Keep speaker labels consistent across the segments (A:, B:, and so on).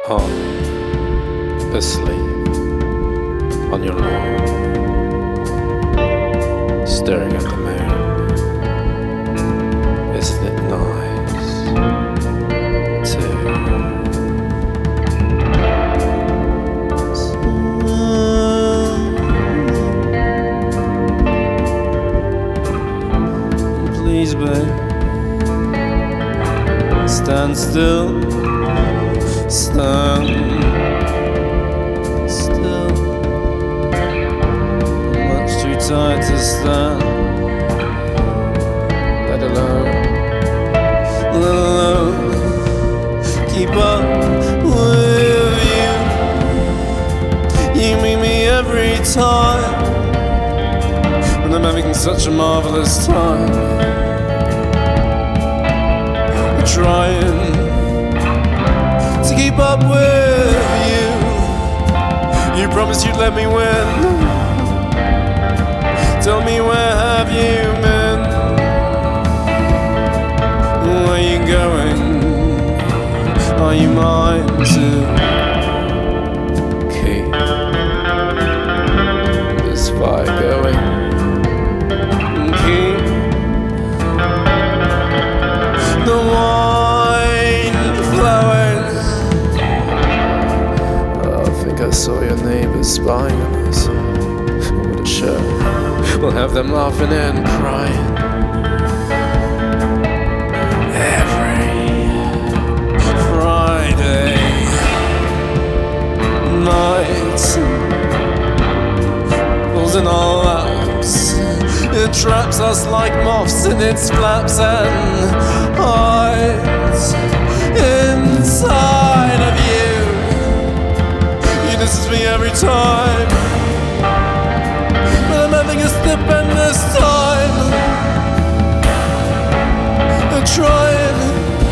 A: Half asleep on your lawn, staring at the moon. Isn't it nice too? Please, babe, stand still. Stand still. I'm much too tired to stand. Let alone keep up with you. You meet me every time when I'm having such a marvelous time. Trying to keep up with you. You promised you'd let me win. Tell me, where have you been? Where are you going? Are you mine to keep this fire going? Keep the wine flowing. I think I saw your neighbors spying on us. What a show. We'll have them laughing and crying every Friday night. Falls in our laps. It traps us like moths in its flaps and hides inside of you. This is me every time, but I'm having a stupendous time. I'm trying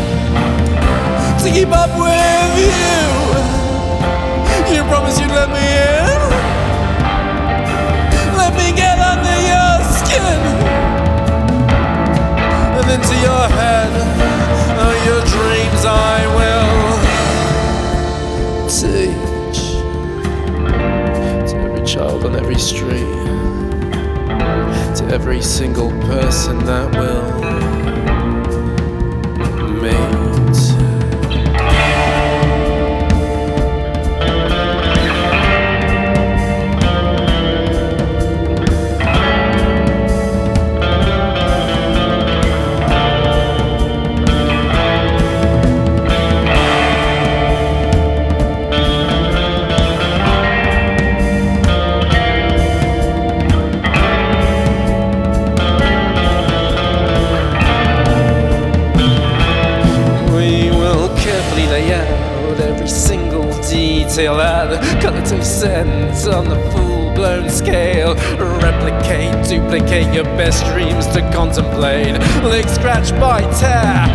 A: to keep up with you. You promised you'd let me in. Let me get under your skin and into your head. Oh, your dreams I will teach to every child on every street, to every single person that will meet. Lay out every single detail, add colour scent on the full-blown scale. Replicate, duplicate your best dreams to contemplate. Lick, scratch, bite, tear,